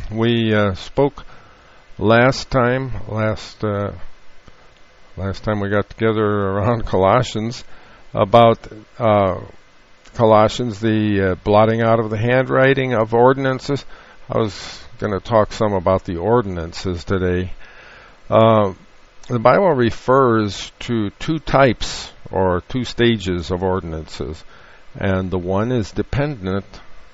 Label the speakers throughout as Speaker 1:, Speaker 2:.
Speaker 1: We spoke last time we got together around Colossians about Colossians, the blotting out of the handwriting of ordinances. I was going to talk some about the ordinances today. The Bible refers to two types or two stages of ordinances, and the one is dependent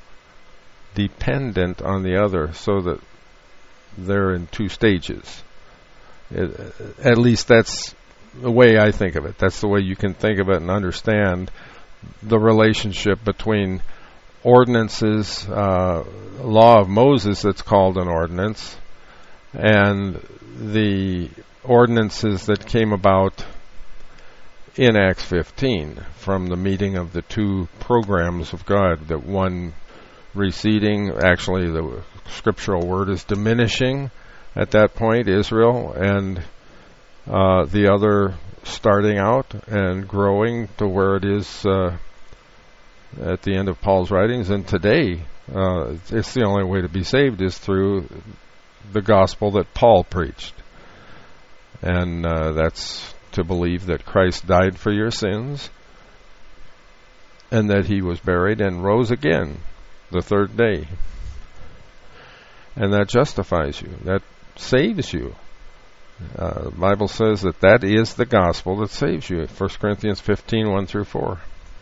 Speaker 1: on the other, so that they're in two stages. At least that's the way I think of it. That's the way you can think of it and understand the relationship between ordinances, law of Moses that's called an ordinance, and the ordinances that came about in Acts 15 from the meeting of the two programs of God, that one receding, actually the scriptural word is diminishing at that point, Israel, and the other starting out and growing to where it is at the end of Paul's writings. And today, it's the only way to be saved is through the gospel that Paul preached. And that's to believe that Christ died for your sins and that he was buried and rose again the third day. And that justifies you. That saves you. The Bible says that is the gospel that saves you. 1 Corinthians 15, 1 through 4.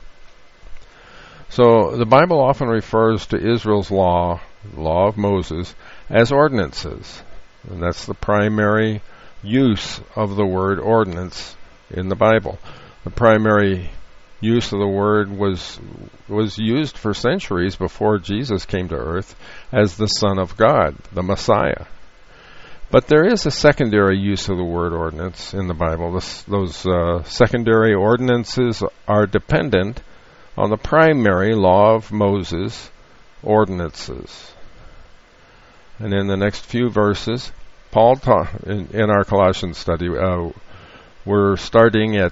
Speaker 1: So the Bible often refers to Israel's law of Moses, as ordinances. And that's the primary use of the word ordinance in the Bible. The primary use of the word was used for centuries before Jesus came to earth as the Son of God, the Messiah. But there is a secondary use of the word ordinance in the Bible. Those secondary ordinances are dependent on the primary law of Moses ordinances. And in the next few verses, Paul taught in our Colossians study, we're starting at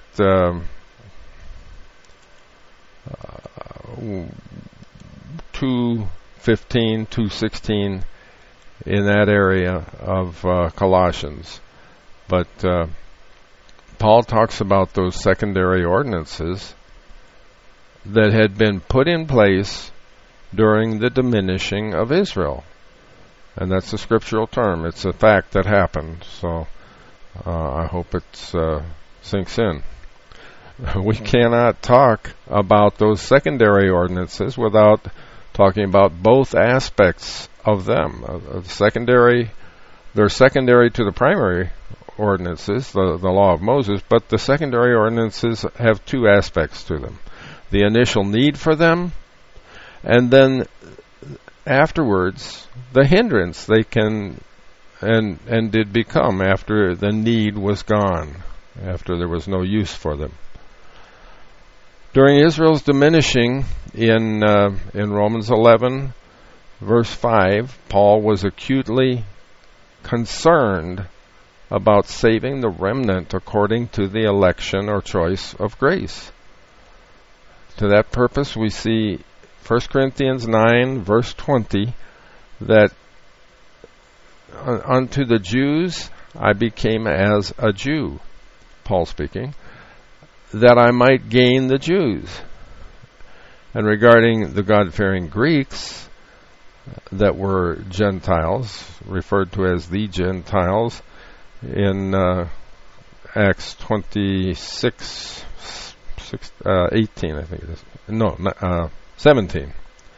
Speaker 1: 2:15, 2:16 in that area of Colossians. But Paul talks about those secondary ordinances that had been put in place during the diminishing of Israel. And that's a scriptural term. It's a fact that happened. So I hope it sinks in. We cannot talk about those secondary ordinances without talking about both aspects of them. They're secondary to the primary ordinances, the law of Moses, but the secondary ordinances have two aspects to them. The initial need for them, and then afterwards, the hindrance they can and did become after the need was gone, after there was no use for them. During Israel's diminishing in Romans 11, verse 5, Paul was acutely concerned about saving the remnant according to the election or choice of grace. To that purpose, we see 1 Corinthians 9, verse 20, that unto the Jews I became as a Jew, Paul speaking, that I might gain the Jews. And regarding the God-fearing Greeks that were Gentiles, referred to as the Gentiles, in Acts 26, 18, I think it is. No, 17.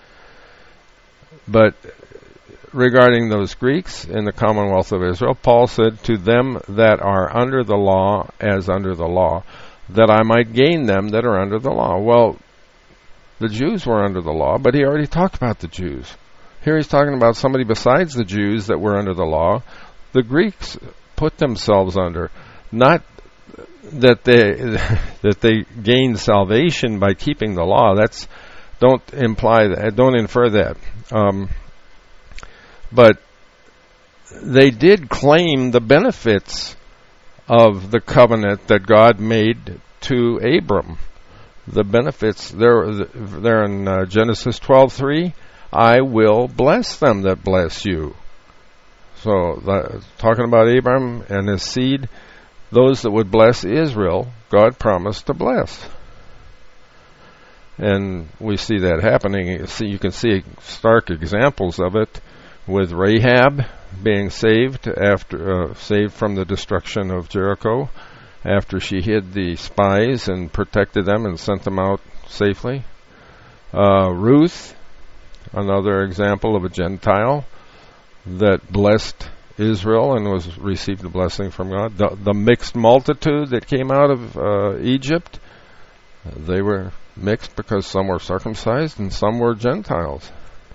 Speaker 1: But regarding those Greeks in the commonwealth of Israel, Paul said, to them that are under the law as under the law, that I might gain them that are under the law. Well, the Jews were under the law, but he already talked about the Jews. Here he's talking about somebody besides the Jews that were under the law. The Greeks put themselves under, not that they gained salvation by keeping the law. Don't infer that. But they did claim the benefits of the covenant that God made to Abram. The benefits, they're in Genesis 12:3, I will bless them that bless you. So, talking about Abraham and his seed, those that would bless Israel, God promised to bless. And we see that happening. You can see stark examples of it with Rahab being saved saved from the destruction of Jericho after she hid the spies and protected them and sent them out safely. Ruth, another example of a Gentile that blessed Israel and received a blessing from God. The mixed multitude that came out of Egypt, they were mixed because some were circumcised and some were Gentiles.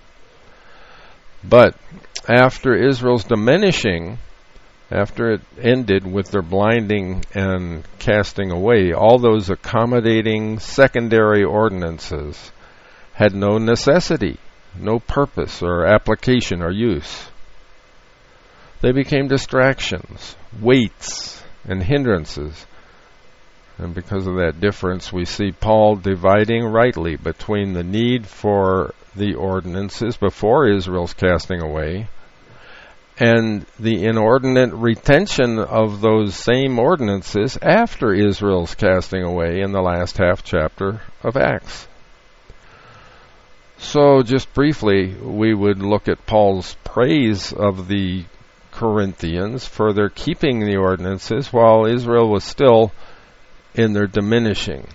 Speaker 1: But after Israel's diminishing, after it ended with their blinding and casting away, all those accommodating secondary ordinances had no necessity, no purpose or application or use. They became distractions, weights, and hindrances. And because of that difference, we see Paul dividing rightly between the need for the ordinances before Israel's casting away and the inordinate retention of those same ordinances after Israel's casting away in the last half chapter of Acts. So just briefly, we would look at Paul's praise of the Corinthians for their keeping the ordinances while Israel was still in their diminishing.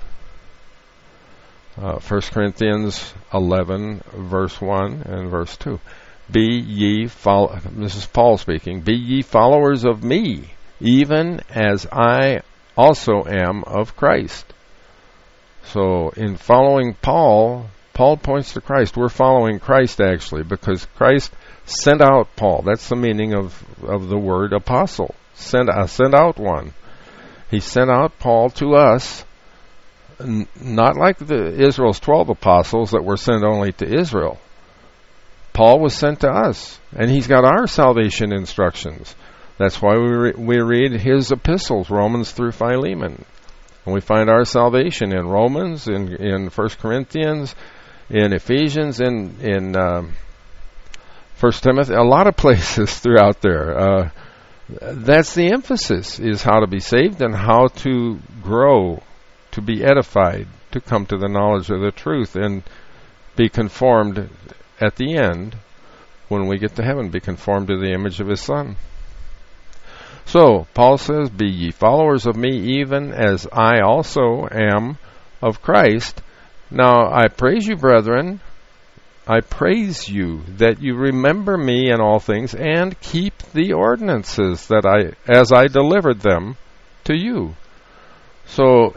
Speaker 1: 1 Corinthians 11, verse 1 and verse 2. This is Paul speaking, be ye followers of me, even as I also am of Christ. So in following Paul points to Christ. We're following Christ actually because Christ sent out Paul. That's the meaning of the word apostle. Sent out one. He sent out Paul to us, not like Israel's 12 apostles that were sent only to Israel. Paul was sent to us, and he's got our salvation instructions. That's why we read his epistles, Romans through Philemon. And we find our salvation in Romans, in 1 Corinthians, in Ephesians, in 1 Timothy, a lot of places throughout there. That's the emphasis, is how to be saved and how to grow, to be edified, to come to the knowledge of the truth and be conformed at the end, when we get to heaven, be conformed to the image of his Son. So, Paul says, be ye followers of me, even as I also am of Christ. Now, I praise you, brethren, I praise you that you remember me in all things and keep the ordinances as I delivered them to you. So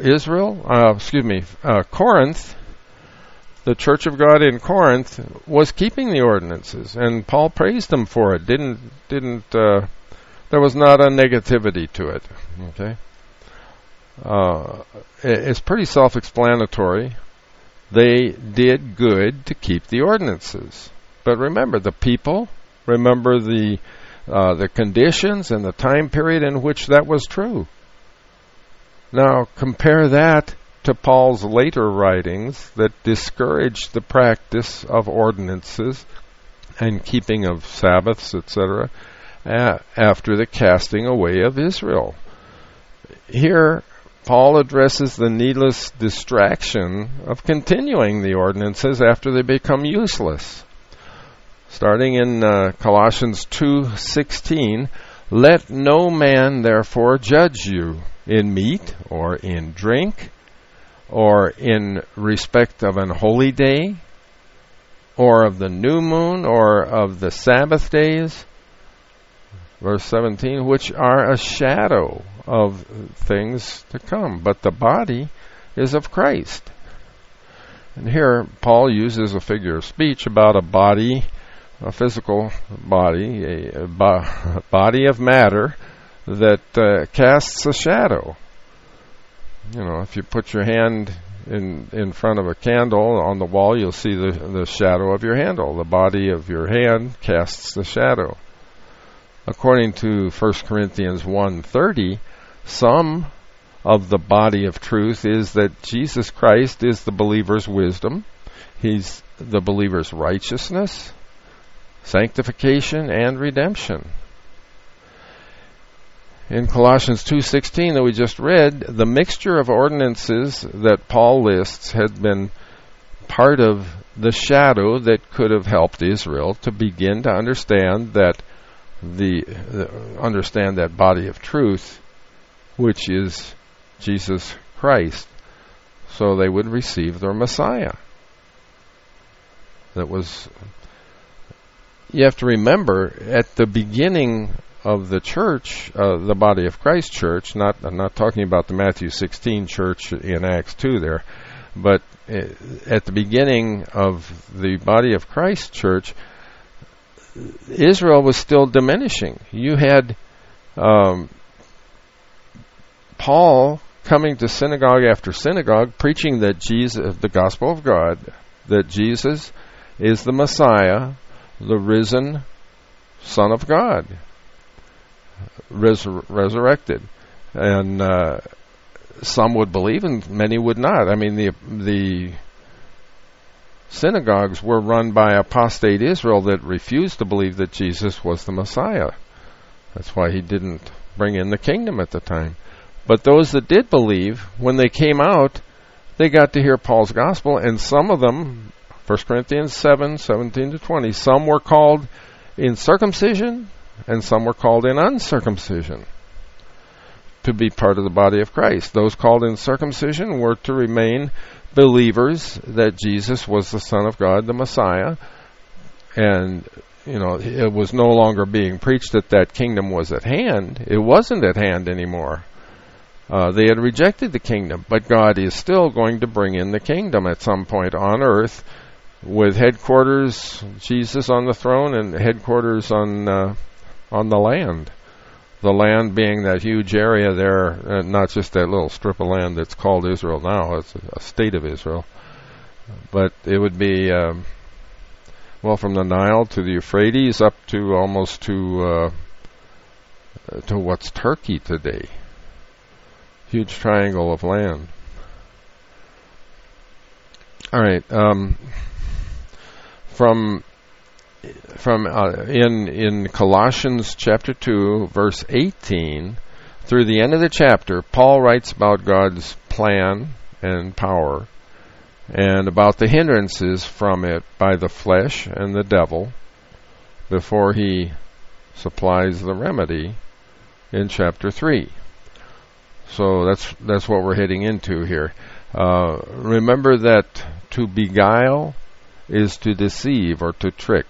Speaker 1: Corinth, the church of God in Corinth was keeping the ordinances, and Paul praised them for it. There was not a negativity to it. Okay, it's pretty self-explanatory. They did good to keep the ordinances. But remember the people, remember the conditions and the time period in which that was true. Now compare that to Paul's later writings that discouraged the practice of ordinances and keeping of Sabbaths, etc., after the casting away of Israel. Here, Paul addresses the needless distraction of continuing the ordinances after they become useless. Starting in Colossians 2:16, let no man therefore judge you in meat or in drink or in respect of an holy day or of the new moon or of the Sabbath days. Verse 17, which are a shadow of things to come, but the body is of Christ. And here Paul uses a figure of speech about a body, a physical body, a body of matter that casts a shadow. You know, if you put your hand in front of a candle on the wall, you'll see the shadow of your handle. The body of your hand casts the shadow. According to 1 Corinthians 1:30, some of the body of truth is that Jesus Christ is the believer's wisdom. He's the believer's righteousness, sanctification, and redemption. in Colossians 2:16 that we just read, the mixture of ordinances that Paul lists had been part of the shadow that could have helped Israel to begin to understand that understand that body of truth, which is Jesus Christ, so they would receive their Messiah. That was, you have to remember, at the beginning of the church, the body of Christ church, I'm not talking about the Matthew 16 church in Acts 2 there, but at the beginning of the body of Christ church, Israel was still diminishing. You had Paul coming to synagogue after synagogue, preaching that Jesus, the gospel of God, that Jesus is the Messiah, the risen Son of God, resurrected. And some would believe and many would not. I mean, the synagogues were run by apostate Israel that refused to believe that Jesus was the Messiah. That's why he didn't bring in the kingdom at the time. But those that did believe, when they came out, they got to hear Paul's gospel, and some of them, 1 Corinthians 7:17-20, some were called in circumcision, and some were called in uncircumcision to be part of the body of Christ. Those called in circumcision were to remain believers that Jesus was the Son of God, the Messiah, and it was no longer being preached that kingdom was at hand. It wasn't at hand anymore. They had rejected the kingdom, but God is still going to bring in the kingdom at some point on earth, with headquarters, Jesus on the throne, and headquarters on the land. The land being that huge area there, not just that little strip of land that's called Israel now. It's a state of Israel. But it would be, from the Nile to the Euphrates up to almost to what's Turkey today. Huge triangle of land. All right. In Colossians chapter 2, verse 18, through the end of the chapter, Paul writes about God's plan and power, and about the hindrances from it by the flesh and the devil, before he supplies the remedy in chapter 3. So that's what we're heading into here. Remember that to beguile is to deceive or to trick.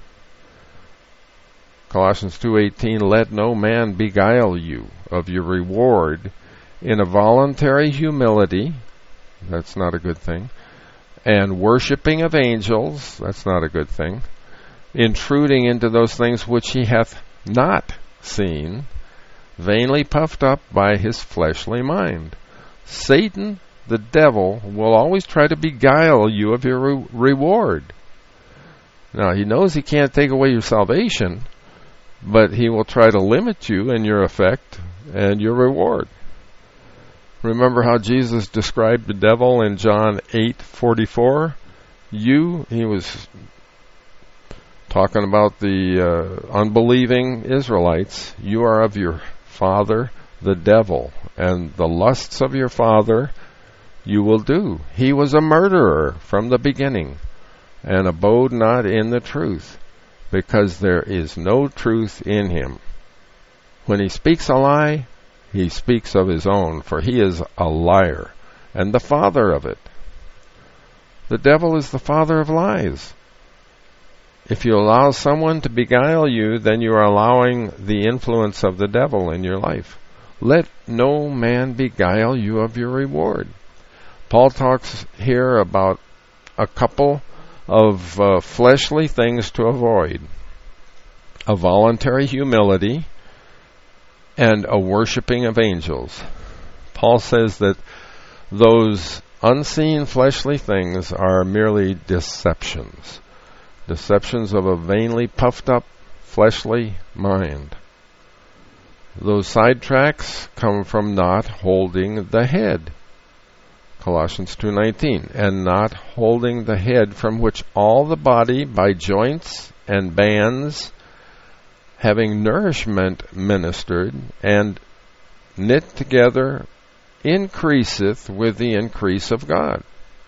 Speaker 1: Colossians 2:18, let no man beguile you of your reward in a voluntary humility, that's not a good thing, and worshiping of angels, that's not a good thing, intruding into those things which he hath not seen, vainly puffed up by his fleshly mind. Satan, the devil, will always try to beguile you of your reward. Now, he knows he can't take away your salvation, but he will try to limit you in your effect and your reward. Remember how Jesus described the devil in John 8:44? He was talking about the unbelieving Israelites. You are of your father, the devil, and the lusts of your father you will do. He was a murderer from the beginning, and abode not in the truth, because there is no truth in him. When he speaks a lie, he speaks of his own, for he is a liar, and the father of it. The devil is the father of lies. If you allow someone to beguile you, then you are allowing the influence of the devil in your life. Let no man beguile you of your reward. Paul talks here about a couple of fleshly things to avoid. A voluntary humility and a worshiping of angels. Paul says that those unseen fleshly things are merely deceptions. Deceptions of a vainly puffed up fleshly mind. Those sidetracks come from not holding the head. Colossians 2:19, and not holding the head, from which all the body by joints and bands, having nourishment ministered and knit together, increaseth with the increase of God.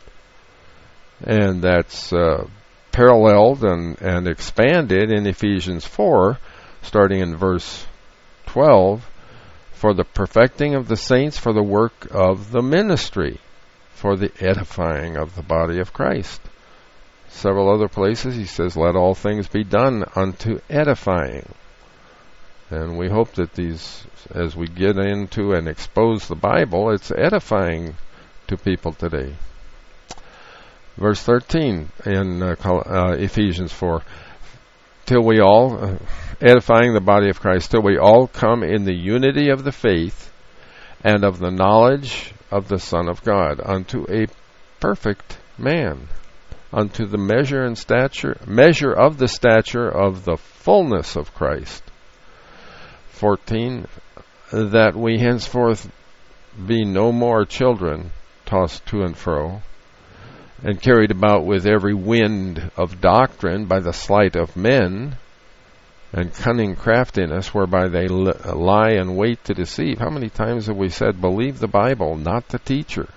Speaker 1: And that's paralleled and expanded in Ephesians 4, starting in verse 12, for the perfecting of the saints, for the work of the ministry, for the edifying of the body of Christ. Several other places he says, let all things be done unto edifying. And we hope that these, as we get into and expose the Bible, it's edifying to people today. Verse 13 in Ephesians 4, till we all, edifying the body of Christ, till we all come in the unity of the faith and of the knowledge of the Son of God, unto a perfect man, unto the measure of the stature of the fullness of Christ. 14, that we henceforth be no more children, tossed to and fro, and carried about with every wind of doctrine by the sleight of men, and cunning craftiness, whereby they lie in wait to deceive. How many times have we said, believe the Bible, not the teacher?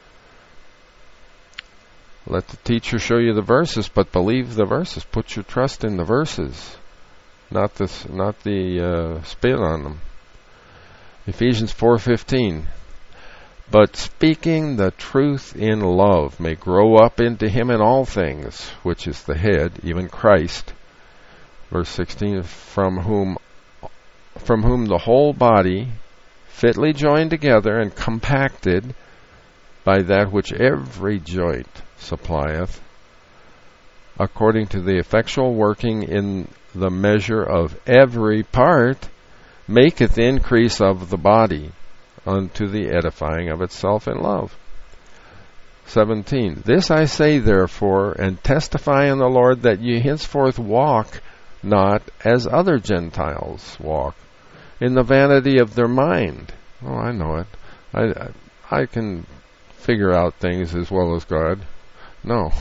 Speaker 1: Let the teacher show you the verses, but believe the verses. Put your trust in the verses, not the spin on them. Ephesians 4:15. But speaking the truth in love may grow up into him in all things, which is the head, even Christ. Verse 16, from whom the whole body, fitly joined together and compacted by that which every joint supplieth, according to the effectual working in the measure of every part, maketh increase of the body unto the edifying of itself in love. 17, this I say therefore, and testify in the Lord, that ye henceforth walk not as other Gentiles walk, in the vanity of their mind. Oh, I know it. I can figure out things as well as God. No.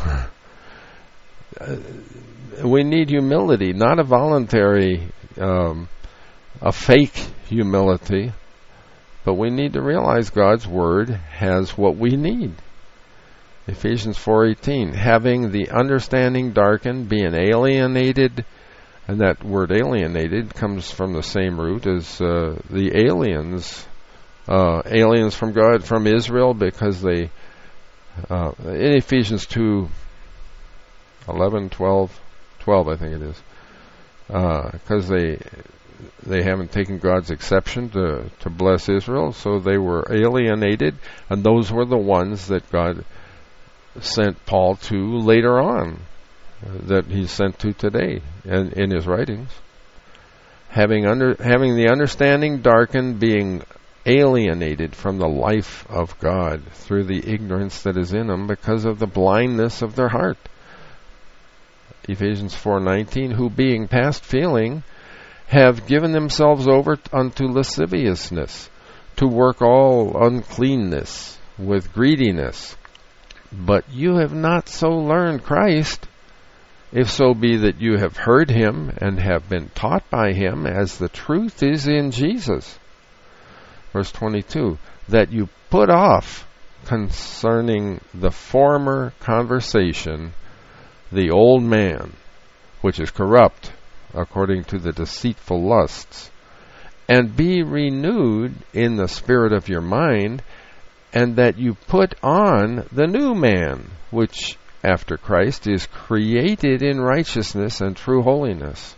Speaker 1: We need humility, not a voluntary, a fake humility, but we need to realize God's Word has what we need. Ephesians 4:18, having the understanding darkened, being alienated. And that word alienated comes from the same root as the aliens from God, from Israel, because they, in Ephesians 2:11, 12 I think it is, because they haven't taken God's exception to bless Israel, so they were alienated, and those were the ones that God sent Paul to later on, that he sent to today and in his writings. Having the understanding darkened, being alienated from the life of God through the ignorance that is in them because of the blindness of their heart. Ephesians 4:19, who being past feeling have given themselves over unto lasciviousness, to work all uncleanness with greediness. But you have not so learned Christ, if so be that you have heard him and have been taught by him, as the truth is in Jesus. Verse 22, that you put off concerning the former conversation the old man, which is corrupt according to the deceitful lusts, and be renewed in the spirit of your mind, and that you put on the new man, which after Christ is created in righteousness and true holiness.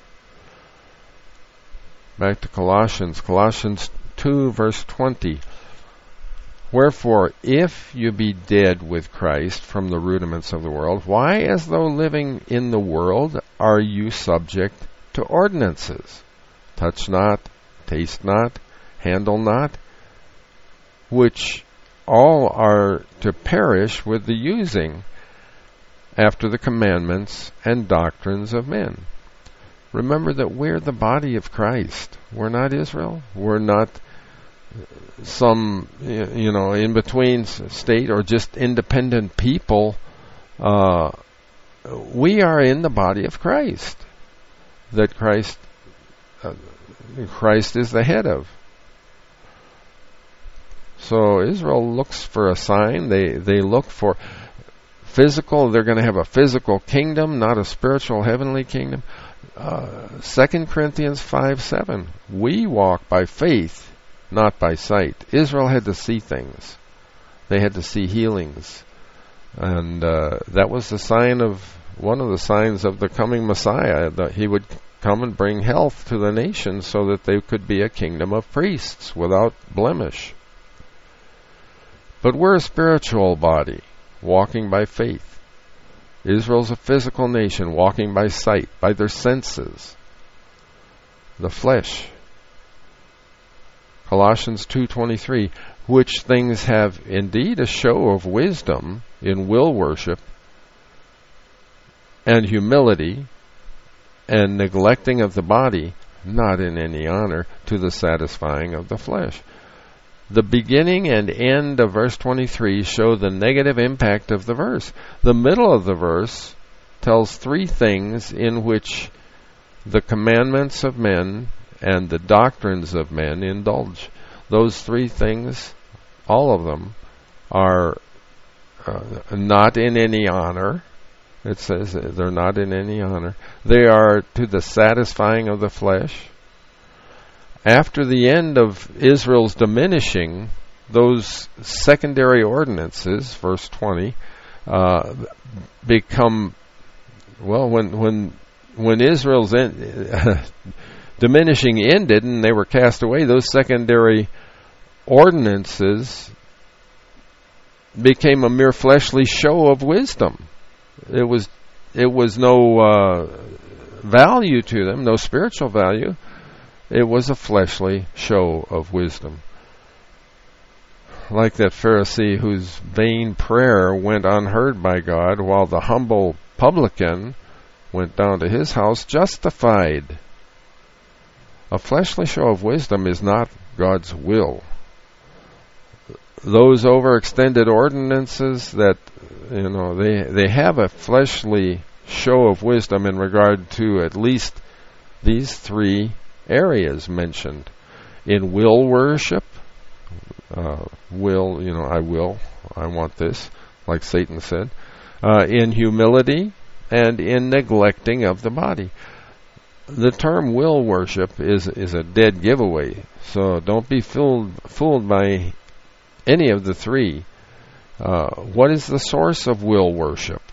Speaker 1: Back to Colossians 2 verse 20. Wherefore, if you be dead with Christ from the rudiments of the world, why, as though living in the world, are you subject to ordinances? Touch not, taste not, handle not, which all are to perish with the using, after the commandments and doctrines of men. Remember that we're the body of Christ. We're not Israel. We're not some, in between state or just independent people. We are in the body of Christ, that Christ is the head of. So Israel looks for a sign. They look for physical. They're going to have a physical kingdom, not a spiritual heavenly kingdom. 2 Corinthians 5:7. We walk by faith, not by sight. Israel had to see things. They had to see healings. And that was the sign of, one of the signs of the coming Messiah, that he would come and bring health to the nations so that they could be a kingdom of priests without blemish. But we're a spiritual body, walking by faith. Israel's a physical nation, walking by sight, by their senses, the flesh. Colossians 2:23, which things have indeed a show of wisdom in will worship and humility and neglecting of the body, not in any honor, to the satisfying of the flesh. The beginning and end of verse 23 show the negative impact of the verse. The middle of the verse tells three things in which the commandments of men and the doctrines of men indulge. Those three things, all of them, are not in any honor. It says they're not in any honor. They are to the satisfying of the flesh. After the end of Israel's diminishing, those secondary ordinances, verse 20, become, well, when Israel's diminishing ended and they were cast away, those secondary ordinances became a mere fleshly show of wisdom. It was no value to them, no spiritual value. It was a fleshly show of wisdom. Like that Pharisee whose vain prayer went unheard by God, while the humble publican went down to his house justified. A fleshly show of wisdom is not God's will. Those overextended ordinances that, they have a fleshly show of wisdom in regard to at least these three areas mentioned. In will worship, I want this, like Satan said. In humility, and in neglecting of the body. The term will worship is a dead giveaway, so don't be fooled by any of the three. What is the source of will worship?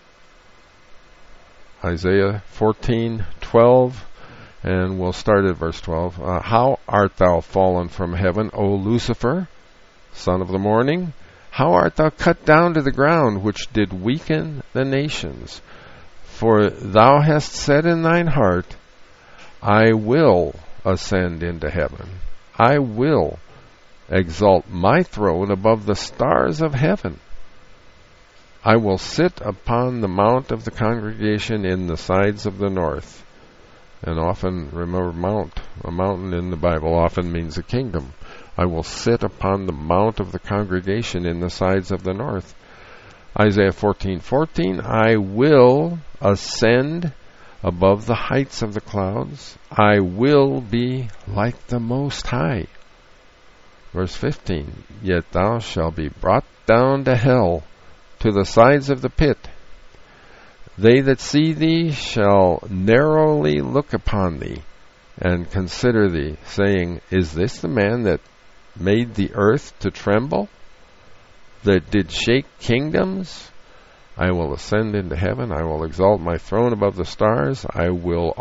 Speaker 1: Isaiah 14:12. And we'll start at verse 12. How art thou fallen from heaven, O Lucifer, son of the morning? How art thou cut down to the ground, which did weaken the nations? For thou hast said in thine heart, I will ascend into heaven. I will exalt my throne above the stars of heaven. I will sit upon the mount of the congregation in the sides of the north. And often, remember, a mountain in the Bible often means a kingdom. I will sit upon the mount of the congregation in the sides of the north. Isaiah 14:14, I will ascend above the heights of the clouds. I will be like the Most High. Verse 15, yet thou shalt be brought down to hell, to the sides of the pit. They that see thee shall narrowly look upon thee, and consider thee, saying, is this the man that made the earth to tremble, that did shake kingdoms? I will ascend into heaven, I will exalt my throne above the stars, I will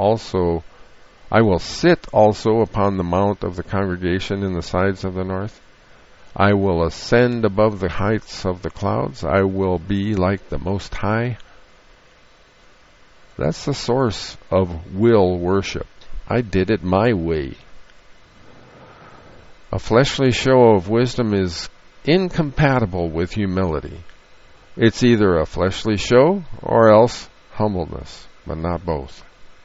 Speaker 1: sit also upon the mount of the congregation in the sides of the north. I will ascend above the heights of the clouds, I will be like the Most High. That's the source of will worship. I did it my way. A fleshly show of wisdom is incompatible with humility. It's either a fleshly show or else humbleness, but not both.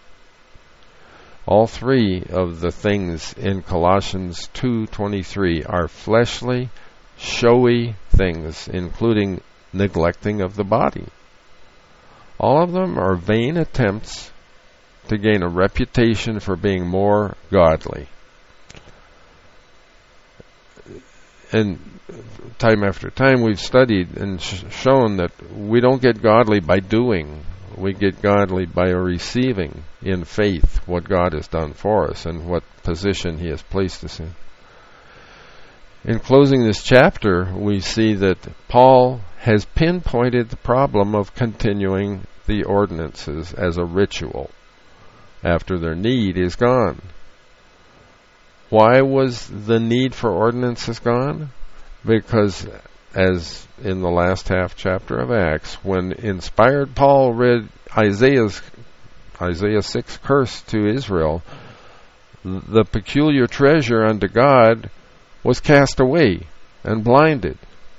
Speaker 1: All three of the things in Colossians 2:23 are fleshly, showy things, including neglecting of the body. All of them are vain attempts to gain a reputation for being more godly. And time after time we've studied and shown that we don't get godly by doing. We get godly by receiving in faith what God has done for us and what position He has placed us in. In closing this chapter, we see that Paul has pinpointed the problem of continuing the ordinances as a ritual after their need is gone. Why was the need for ordinances gone? Because, as in the last half chapter of Acts, when inspired Paul read Isaiah 6 curse to Israel, the peculiar treasure unto God was cast away and blinded.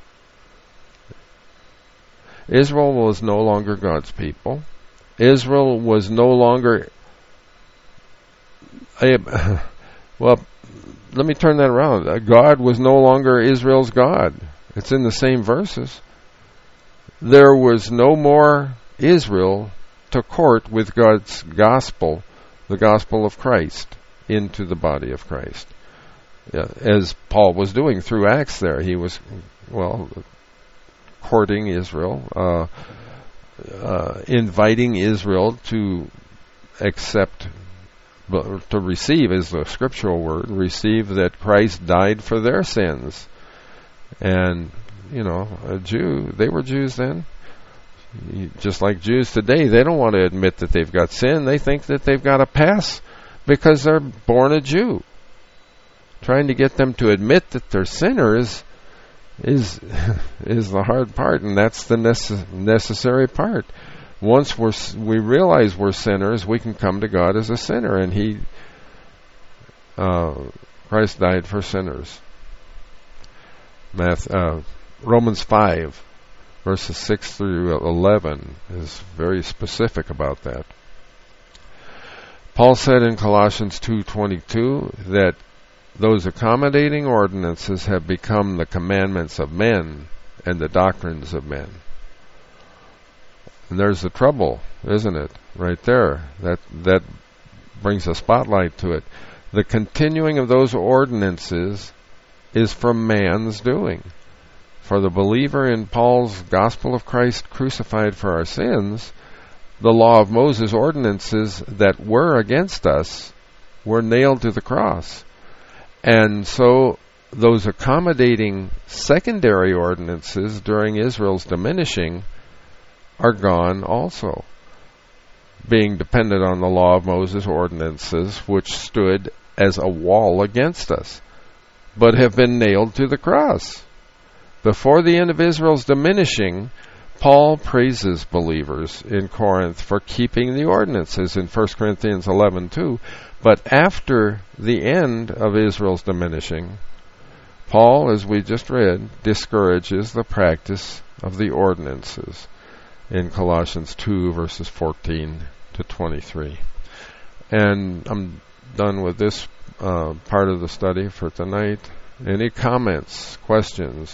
Speaker 1: Israel was no longer God's people. Israel was no longer well, let me turn that around. God was no longer Israel's God. It's in the same verses. There was no more Israel to court with God's gospel, the gospel of Christ, into the body of Christ. As Paul was doing through Acts there. He was, courting Israel, inviting Israel to accept, to receive is the scriptural word, receive that Christ died for their sins. And, a Jew, they were Jews then. Just like Jews today, they don't want to admit that they've got sin. They think that they've got a pass because they're born a Jew. Trying to get them to admit that they're sinners is the hard part, and that's the necessary part. Once we realize we're sinners, we can come to God as a sinner, and Christ died for sinners. Romans 5, verses 6 through 11 is very specific about that. Paul said in Colossians 2:22 that those accommodating ordinances have become the commandments of men and the doctrines of men. And there's the trouble, isn't it? Right there. That brings a spotlight to it. The continuing of those ordinances is from man's doing. For the believer in Paul's gospel of Christ crucified for our sins, the law of Moses ordinances that were against us were nailed to the cross. And so those accommodating secondary ordinances during Israel's diminishing are gone also, being dependent on the law of Moses ordinances, which stood as a wall against us, but have been nailed to the cross. Before the end of Israel's diminishing, Paul praises believers in Corinth for keeping the ordinances in 1 Corinthians 11:2. But after the end of Israel's diminishing, Paul, as we just read, discourages the practice of the ordinances in Colossians 2, verses 14 to 23. And I'm done with this part of the study for tonight. Any comments, questions?